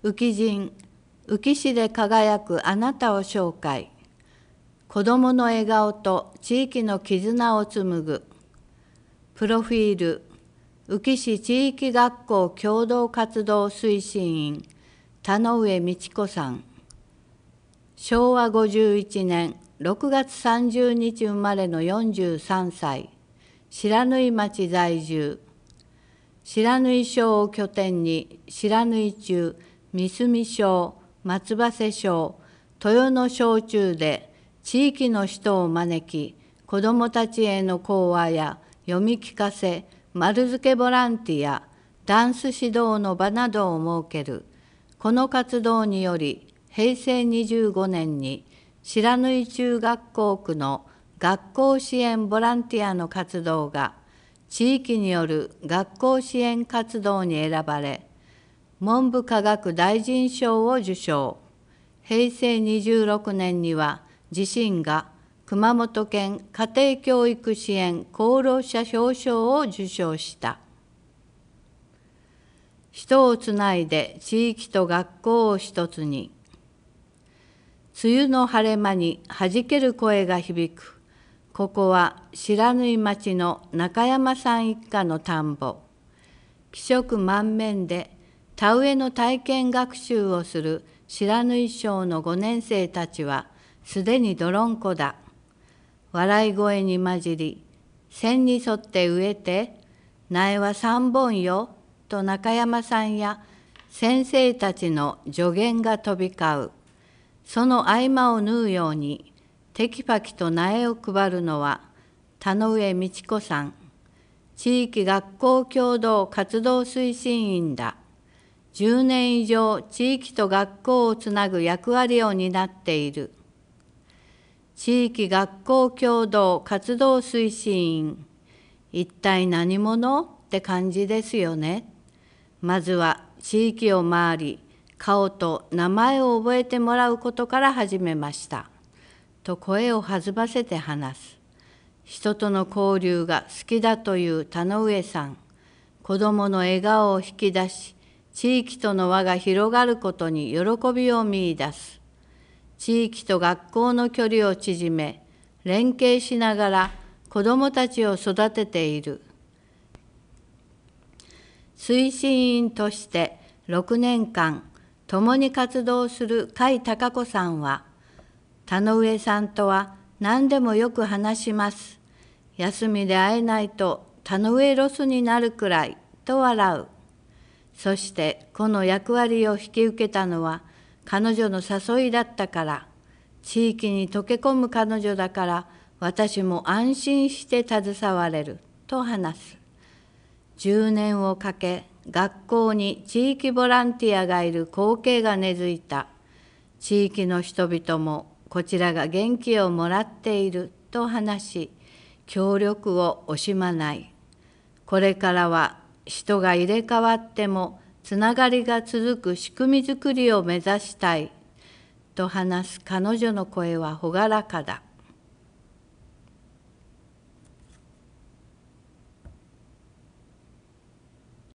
浮人、浮市で輝くあなたを紹介。子どもの笑顔と地域の絆を紡ぐ。プロフィール、浮市地域学校共同活動推進員、田上道子さん。昭和51年6月30日生まれの43歳、白縫町在住。白縫町を拠点に白縫中、三隅町、松葉瀬町、豊野小中で地域の人を招き、子どもたちへの講話や読み聞かせ、丸付けボランティア、ダンス指導の場などを設ける。この活動により、平成25年に白縫中学校区の学校支援ボランティアの活動が地域による学校支援活動に選ばれ、文部科学大臣賞を受賞。平成26年には自身が熊本県家庭教育支援功労者表彰を受賞した。人をつないで地域と学校を一つに。梅雨の晴れ間にはじける声が響く。ここは白縫町の中山さん一家の田んぼ。気色満面で田植えの体験学習をする白縫町の5年生たちはすでに泥んこだ。笑い声に混じり、線に沿って植えて、苗は3本よ、と中山さんや先生たちの助言が飛び交う。その合間を縫うように、テキパキと苗を配るのは、田上道子さん、地域学校共同活動推進員だ。10年以上、地域と学校をつなぐ役割を担っている。地域学校共同活動推進員、一体何者って感じですよね。まずは地域を回り、顔と名前を覚えてもらうことから始めました。と声を弾ませて話す。人との交流が好きだという田上さん。子どもの笑顔を引き出し、地域との輪が広がることに喜びを見出す。地域と学校の距離を縮め、連携しながら子どもたちを育てている。推進員として6年間、共に活動する甲斐孝子さんは、田上さんとは何でもよく話します。休みで会えないと田上ロスになるくらいと笑う。そしてこの役割を引き受けたのは彼女の誘いだったから、地域に溶け込む彼女だから私も安心して携われると話す。10年をかけ、学校に地域ボランティアがいる光景が根付いた。地域の人々もこちらが元気をもらっていると話し、協力を惜しまない。これからは人が入れ替わってもつながりが続く仕組みづくりを目指したいと話す彼女の声は朗らかだ。